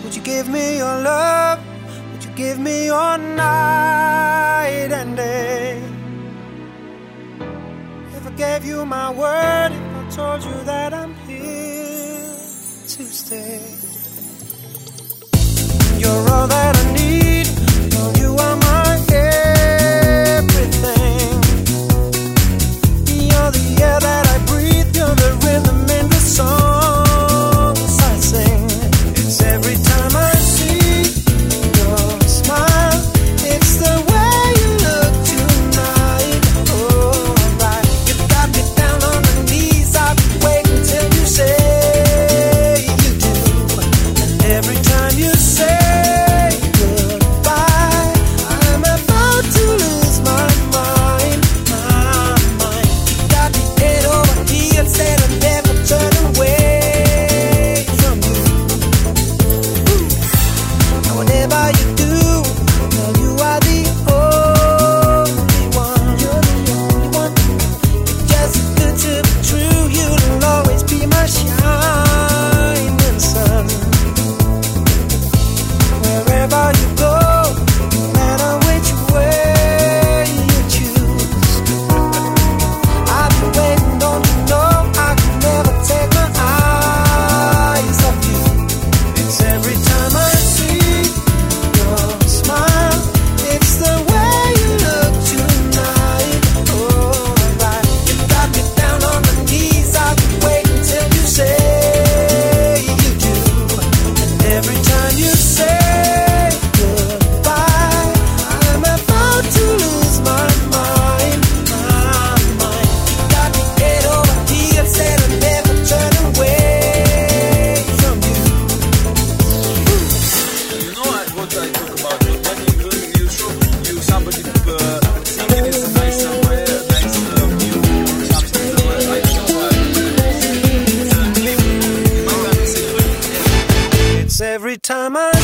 Would you give me your love? Would you give me your night and day? If I gave you my word, if I told you that I'm here to stay, you're all that I need. No, you are my everything. You're the air that I breathe. You're the rhythm in the songs I sing. It's every time I see your smile. It's the way you look tonight. Oh, right. You got me down on my knees. I've been waiting till you say you do. And every time you say every time I